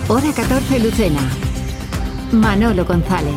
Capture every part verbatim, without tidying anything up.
Hora catorce Lucena. Manolo González.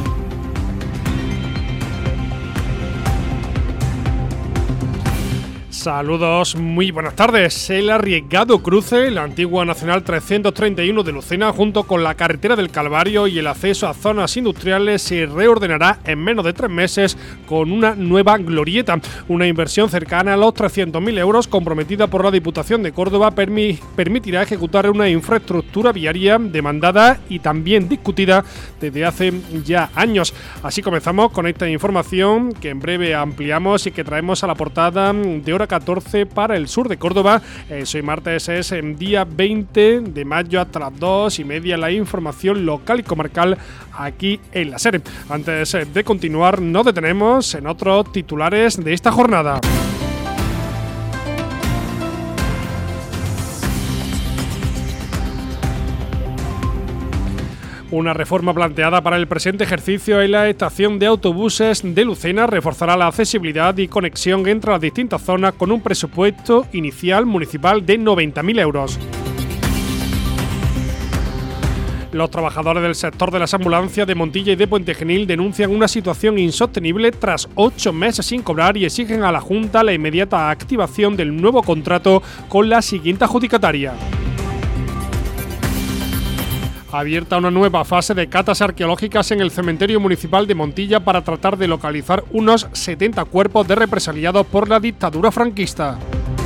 Saludos, muy buenas tardes. El arriesgado cruce, la antigua Nacional trescientos treinta y uno de Lucena, junto con la carretera del Calvario y el acceso a zonas industriales, se reordenará en menos de tres meses con una nueva glorieta. Una inversión cercana a los trescientos mil euros comprometida por la Diputación de Córdoba permi- permitirá ejecutar una infraestructura viaria demandada y también discutida desde hace ya años. Así comenzamos con esta información que en breve ampliamos y que traemos a la portada de Hora catorce para el sur de Córdoba. Eh, hoy martes es el día veinte de mayo hasta las dos y media la información local y comarcal aquí en la SER. Antes de continuar, nos detenemos en otros titulares de esta jornada. Una reforma planteada para el presente ejercicio en la estación de autobuses de Lucena reforzará la accesibilidad y conexión entre las distintas zonas con un presupuesto inicial municipal de noventa mil euros. Los trabajadores del sector de las ambulancias de Montilla y de Puente Genil denuncian una situación insostenible tras ocho meses sin cobrar y exigen a la Junta la inmediata activación del nuevo contrato con la siguiente adjudicataria. Abierta una nueva fase de catas arqueológicas en el cementerio municipal de Montilla para tratar de localizar unos setenta cuerpos de represaliados por la dictadura franquista.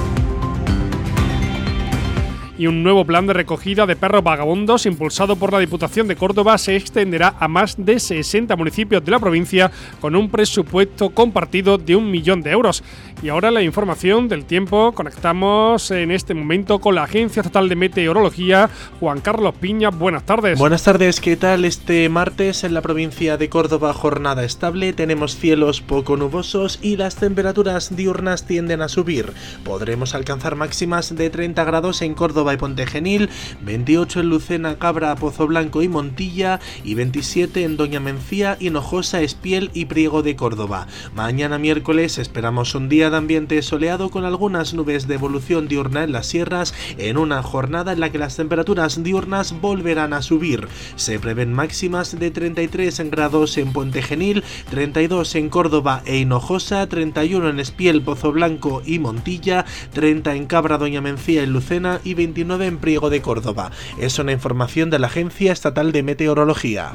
Y un nuevo plan de recogida de perros vagabundos impulsado por la Diputación de Córdoba se extenderá a más de sesenta municipios de la provincia con un presupuesto compartido de un millón de euros. Y ahora la información del tiempo. Conectamos en este momento con la Agencia Estatal de Meteorología. Juan Carlos Piña, buenas tardes. Buenas tardes, ¿qué tal? Este martes en la provincia de Córdoba jornada estable, tenemos cielos poco nubosos y las temperaturas diurnas tienden a subir. Podremos alcanzar máximas de treinta grados en Córdoba y Puente Genil, veintiocho en Lucena, Cabra, Pozoblanco y Montilla y veintisiete en Doña Mencía, Hinojosa, Espiel y Priego de Córdoba. Mañana miércoles esperamos un día de ambiente soleado con algunas nubes de evolución diurna en las sierras, en una jornada en la que las temperaturas diurnas volverán a subir. Se prevén máximas de treinta y tres grados en Puente Genil, treinta y dos en Córdoba e Hinojosa, treinta y uno en Espiel, Pozoblanco y Montilla, treinta en Cabra, Doña Mencía y Lucena y veintinueve en Priego de Córdoba. Es una información de la Agencia Estatal de Meteorología.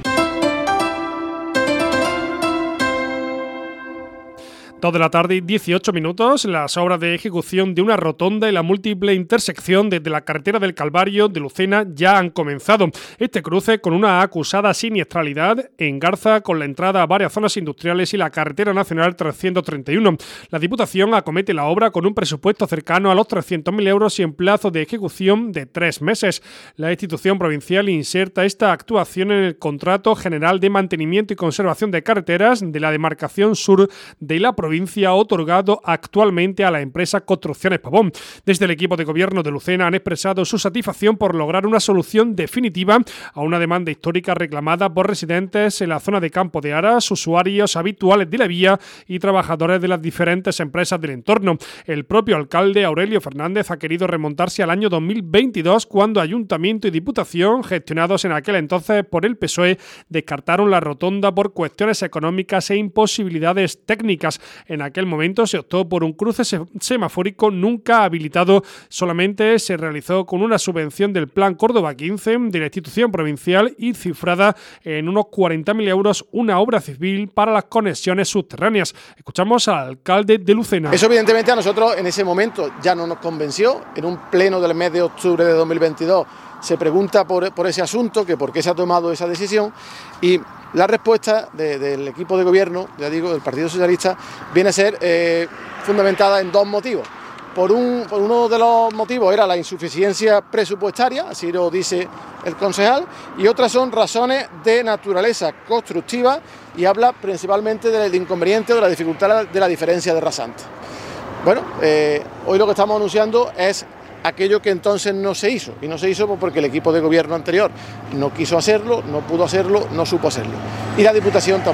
dos de la tarde y dieciocho minutos, las obras de ejecución de una rotonda y la múltiple intersección desde la carretera del Calvario de Lucena ya han comenzado. Este cruce, con una acusada siniestralidad, engarza con la entrada a varias zonas industriales y la carretera nacional trescientos treinta y uno. La Diputación acomete la obra con un presupuesto cercano a los trescientos mil euros y en plazo de ejecución de tres meses. La institución provincial inserta esta actuación en el Contrato General de Mantenimiento y Conservación de Carreteras de la demarcación sur de la provincia provincia otorgado actualmente a la empresa Construcciones Pavón. Desde el equipo de gobierno de Lucena han expresado su satisfacción por lograr una solución definitiva a una demanda histórica reclamada por residentes en la zona de Campo de Aras, usuarios habituales de la vía y trabajadores de las diferentes empresas del entorno. El propio alcalde Aurelio Fernández ha querido remontarse al año dos mil veintidós, cuando Ayuntamiento y Diputación, gestionados en aquel entonces por el P S O E, descartaron la rotonda por cuestiones económicas e imposibilidades técnicas. En aquel momento se optó por un cruce semafórico nunca habilitado. Solamente se realizó con una subvención del Plan Córdoba quince de la institución provincial y cifrada en unos cuarenta mil euros una obra civil para las conexiones subterráneas. Escuchamos al alcalde de Lucena. Eso evidentemente a nosotros en ese momento ya no nos convenció. En un pleno del mes de octubre de dos mil veintidós se pregunta por, por ese asunto, que por qué se ha tomado esa decisión, y la respuesta de, del equipo de gobierno, ya digo, del Partido Socialista, viene a ser eh, fundamentada en dos motivos. Por, un, por uno de los motivos era la insuficiencia presupuestaria, así lo dice el concejal, y otras son razones de naturaleza constructiva y habla principalmente del inconveniente o de la dificultad de la diferencia de rasante. Bueno, eh, hoy lo que estamos anunciando es aquello que entonces no se hizo, y no se hizo porque el equipo de gobierno anterior no quiso hacerlo, no pudo hacerlo, no supo hacerlo, y la Diputación tampoco.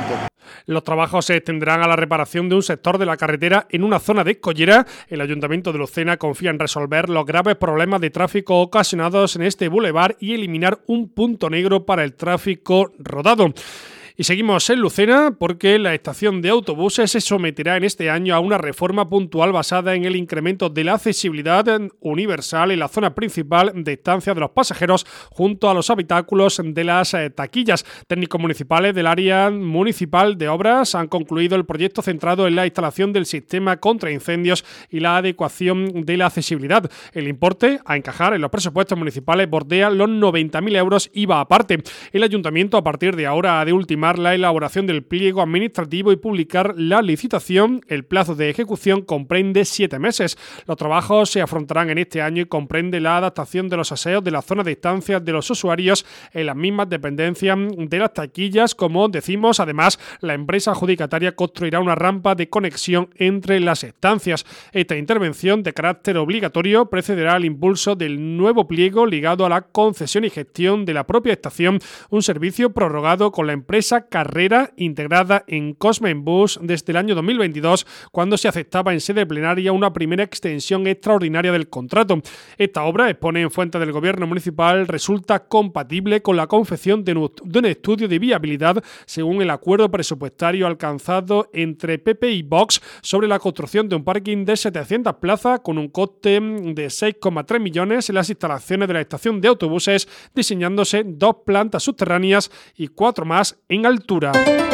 Los trabajos se extenderán a la reparación de un sector de la carretera en una zona de escollera. El Ayuntamiento de Lucena confía en resolver los graves problemas de tráfico ocasionados en este bulevar y eliminar un punto negro para el tráfico rodado. Y seguimos en Lucena porque la estación de autobuses se someterá en este año a una reforma puntual basada en el incremento de la accesibilidad universal en la zona principal de estancia de los pasajeros junto a los habitáculos de las taquillas. Técnicos municipales del área municipal de obras han concluido el proyecto centrado en la instalación del sistema contra incendios y la adecuación de la accesibilidad. El importe a encajar en los presupuestos municipales bordea los noventa mil euros I V A aparte. El ayuntamiento a partir de ahora ha de ultimar la elaboración del pliego administrativo y publicar la licitación. El plazo de ejecución comprende siete meses. Los trabajos se afrontarán en este año y comprende la adaptación de los aseos de la zona de estancia de los usuarios en las mismas dependencias de las taquillas. Como decimos, además, la empresa adjudicataria construirá una rampa de conexión entre las estancias. Esta intervención de carácter obligatorio precederá al impulso del nuevo pliego ligado a la concesión y gestión de la propia estación, un servicio prorrogado con la empresa Carrera, integrada en Cosmenbus desde el año dos mil veintidós, cuando se aceptaba en sede plenaria una primera extensión extraordinaria del contrato. Esta obra, expone en fuente del Gobierno municipal, resulta compatible con la confección de un estudio de viabilidad según el acuerdo presupuestario alcanzado entre P P y Vox sobre la construcción de un parking de setecientas plazas con un coste de seis coma tres millones en las instalaciones de la estación de autobuses, diseñándose dos plantas subterráneas y cuatro más en altura.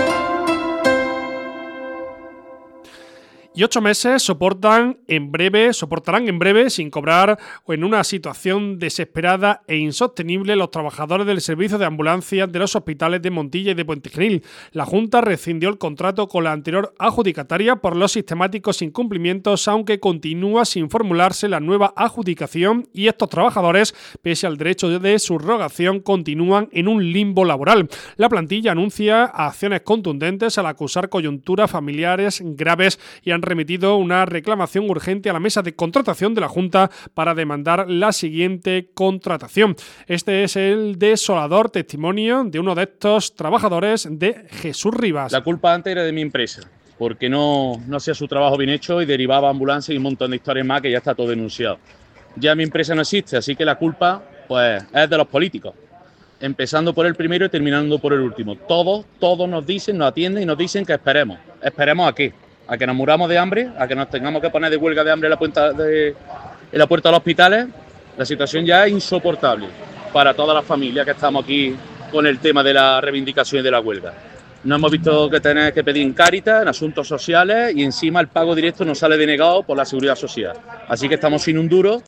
Y ocho meses soportan en breve, soportarán en breve, sin cobrar o en una situación desesperada e insostenible, los trabajadores del servicio de ambulancias de los hospitales de Montilla y de Puente Genil. La Junta rescindió el contrato con la anterior adjudicataria por los sistemáticos incumplimientos, aunque continúa sin formularse la nueva adjudicación y estos trabajadores, pese al derecho de subrogación, continúan en un limbo laboral. La plantilla anuncia acciones contundentes al acusar coyunturas familiares graves y han remitido una reclamación urgente a la mesa de contratación de la Junta para demandar la siguiente contratación. Este es el desolador testimonio de uno de estos trabajadores, de Jesús Rivas. La culpa antes era de mi empresa, porque no, no hacía su trabajo bien hecho y derivaba ambulancias y un montón de historias más que ya está todo denunciado. Ya mi empresa no existe, así que la culpa pues es de los políticos, empezando por el primero y terminando por el último. Todos, todos nos dicen, nos atienden y nos dicen que esperemos. ¿Esperemos a qué? ¿A que nos muramos de hambre? ¿A que nos tengamos que poner de huelga de hambre en la puerta de, en la puerta de los hospitales? La situación ya es insoportable para todas las familias que estamos aquí con el tema de la reivindicación y de la huelga. Nos hemos visto que tener que pedir en Cáritas, en asuntos sociales, y encima el pago directo nos sale denegado por la Seguridad Social. Así que estamos sin un duro.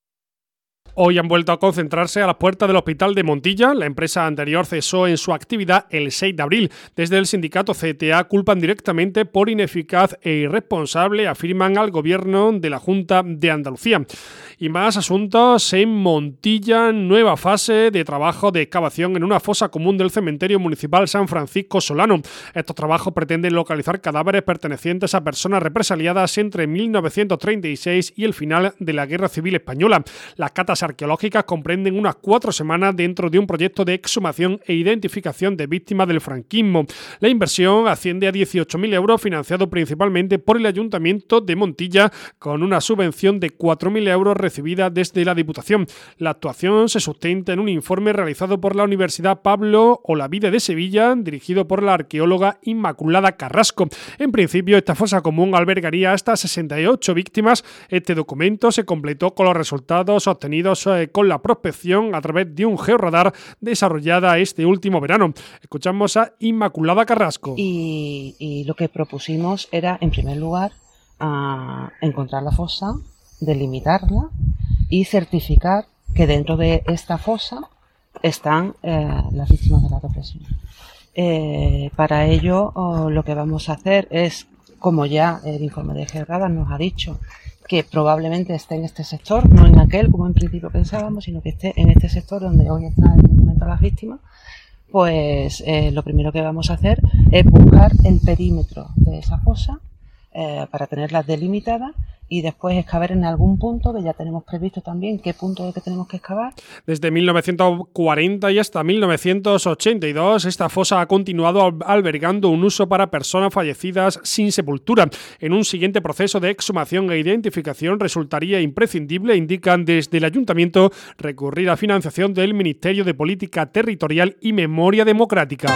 Hoy han vuelto a concentrarse a las puertas del hospital de Montilla. La empresa anterior cesó en su actividad el seis de abril. Desde el sindicato C T A culpan directamente por ineficaz e irresponsable, afirman al gobierno de la Junta de Andalucía. Y más asuntos en Montilla, nueva fase de trabajo de excavación en una fosa común del cementerio municipal San Francisco Solano. Estos trabajos pretenden localizar cadáveres pertenecientes a personas represaliadas entre mil novecientos treinta y seis y el final de la Guerra Civil Española. Las catas arqueológicas comprenden unas cuatro semanas dentro de un proyecto de exhumación e identificación de víctimas del franquismo. La inversión asciende a dieciocho mil euros, financiado principalmente por el Ayuntamiento de Montilla, con una subvención de cuatro mil euros recibida desde la Diputación. La actuación se sustenta en un informe realizado por la Universidad Pablo Olavide de Sevilla, dirigido por la arqueóloga Inmaculada Carrasco. En principio, esta fosa común albergaría hasta sesenta y ocho víctimas. Este documento se completó con los resultados obtenidos con la prospección a través de un georradar desarrollada este último verano. Escuchamos a Inmaculada Carrasco. Y, y lo que propusimos era, en primer lugar, a encontrar la fosa, delimitarla y certificar que dentro de esta fosa están eh, las víctimas de la represión. Eh, para ello, oh, lo que vamos a hacer es, como ya el informe de georradar nos ha dicho, que probablemente esté en este sector, no en aquel como en principio pensábamos, sino que esté en este sector donde hoy está el monumento a las víctimas, pues eh, lo primero que vamos a hacer es buscar el perímetro de esa fosa eh, para tenerla delimitada y después excavar en algún punto, que ya tenemos previsto también qué punto es que tenemos que excavar. Desde mil novecientos cuarenta y hasta mil novecientos ochenta y dos, esta fosa ha continuado albergando un uso para personas fallecidas sin sepultura. En un siguiente proceso de exhumación e identificación resultaría imprescindible, indican desde el Ayuntamiento, recurrir a financiación del Ministerio de Política Territorial y Memoria Democrática.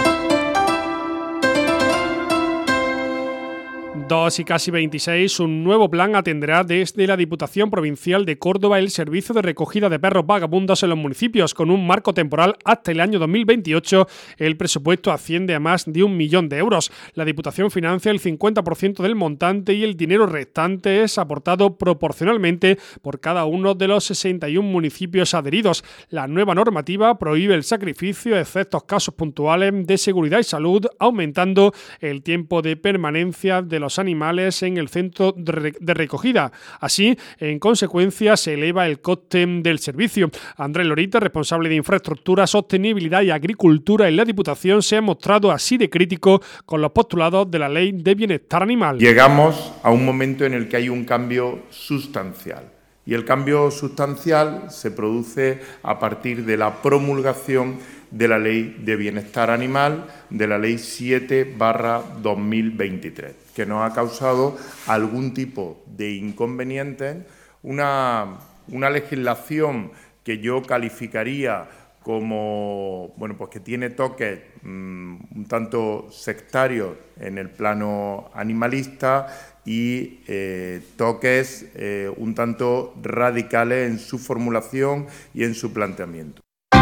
dos y casi veintiséis, un nuevo plan atenderá desde la Diputación Provincial de Córdoba el servicio de recogida de perros vagabundos en los municipios. Con un marco temporal hasta el año dos mil veintiocho, el presupuesto asciende a más de un millón de euros. La Diputación financia el cincuenta por ciento del montante y el dinero restante es aportado proporcionalmente por cada uno de los sesenta y uno municipios adheridos. La nueva normativa prohíbe el sacrificio, excepto casos puntuales de seguridad y salud, aumentando el tiempo de permanencia de los animales en el centro de recogida. Así, en consecuencia, se eleva el coste del servicio. Andrés Lorita, responsable de Infraestructura, Sostenibilidad y Agricultura en la Diputación, se ha mostrado así de crítico con los postulados de la Ley de Bienestar Animal. Llegamos a un momento en el que hay un cambio sustancial. Y el cambio sustancial se produce a partir de la promulgación de la Ley de Bienestar Animal, de la Ley siete barra dos mil veintitrés, que nos ha causado algún tipo de inconvenientes, una, una legislación que yo calificaría como, bueno, pues que tiene toques mmm, un tanto sectarios en el plano animalista y eh, toques eh, un tanto radicales en su formulación y en su planteamiento.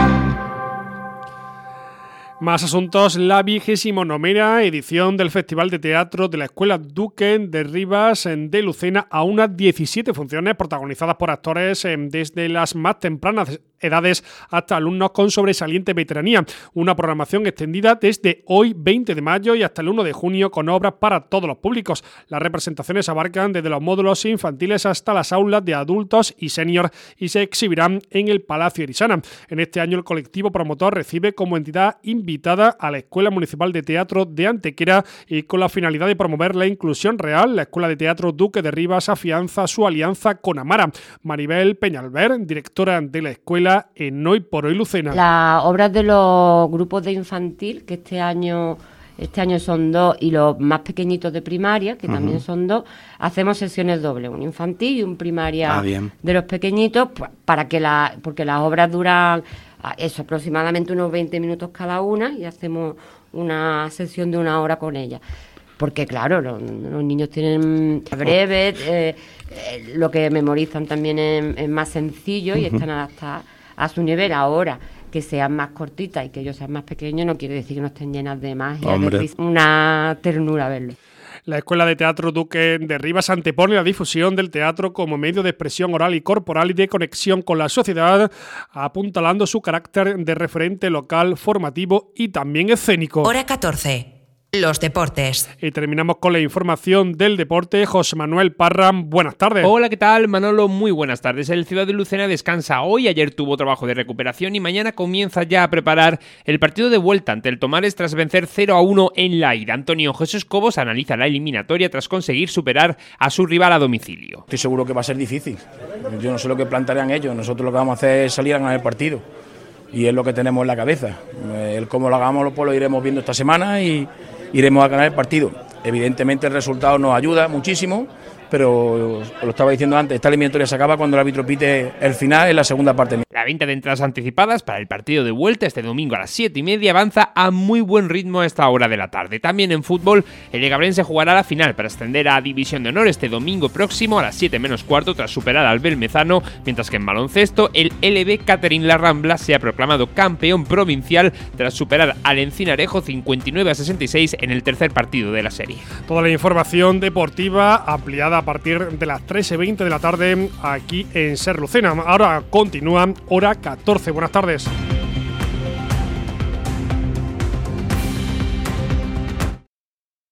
Más asuntos. La vigésimo novena edición del Festival de Teatro de la Escuela Duque de Rivas de Lucena a unas diecisiete funciones protagonizadas por actores desde las más tempranas edades hasta alumnos con sobresaliente veteranía. Una programación extendida desde hoy, veinte de mayo, y hasta el uno de junio, con obras para todos los públicos. Las representaciones abarcan desde los módulos infantiles hasta las aulas de adultos y senior y se exhibirán en el Palacio Erisana. En este año, el colectivo promotor recibe como entidad invitada a la Escuela Municipal de Teatro de Antequera, y con la finalidad de promover la inclusión real, la Escuela de Teatro Duque de Rivas afianza su alianza con Amara. Maribel Peñalver, directora de la escuela en Hoy por Hoy Lucena. Las obras de los grupos de infantil, que este año este año son dos, y los más pequeñitos de primaria, que uh-huh. también son dos, hacemos sesiones dobles, un infantil y un primaria ah, de los pequeñitos, pues, para que la, porque las obras duran eso, aproximadamente unos veinte minutos cada una, y hacemos una sesión de una hora con ellas. Porque claro, los, los niños tienen breves, eh, eh, lo que memorizan también es, es más sencillo y uh-huh. están adaptadas a su nivel. Ahora, que sean más cortitas y que ellos sean más pequeños no quiere decir que no estén llenas de magia, de risa. Una ternura verlo. La Escuela de Teatro Duque de Rivas antepone la difusión del teatro como medio de expresión oral y corporal y de conexión con la sociedad, apuntalando su carácter de referente local, formativo y también escénico. Hora catorce. Los deportes. Y terminamos con la información del deporte. José Manuel Parra, buenas tardes. Hola, ¿qué tal, Manolo? Muy buenas tardes. El Ciudad de Lucena descansa hoy, ayer tuvo trabajo de recuperación y mañana comienza ya a preparar el partido de vuelta ante el Tomares tras vencer cero a uno en la ida. Antonio Jesús Cobos analiza la eliminatoria tras conseguir superar a su rival a domicilio. Estoy seguro que va a ser difícil. Yo no sé lo que plantearán ellos. Nosotros lo que vamos a hacer es salir a ganar el partido. Y es lo que tenemos en la cabeza. El cómo lo hagamos pues lo iremos viendo esta semana y iremos a ganar el partido. Evidentemente el resultado nos ayuda muchísimo, pero os lo estaba diciendo antes, esta eliminatoria se acaba cuando el árbitro pite el final en la segunda parte. La venta de entradas anticipadas para el partido de vuelta este domingo a las siete y media avanza a muy buen ritmo a esta hora de la tarde. También en fútbol, el Egabrense jugará la final para ascender a División de Honor este domingo próximo a las siete menos cuarto tras superar al Belmezano, mientras que en baloncesto el L B Catering La Rambla se ha proclamado campeón provincial tras superar al Encinarejo cincuenta y nueve a sesenta y seis en el tercer partido de la serie. Toda la información deportiva ampliada a partir de las tres y veinte de la tarde aquí en Ser Lucena. Ahora continúa Hora catorce. Buenas tardes.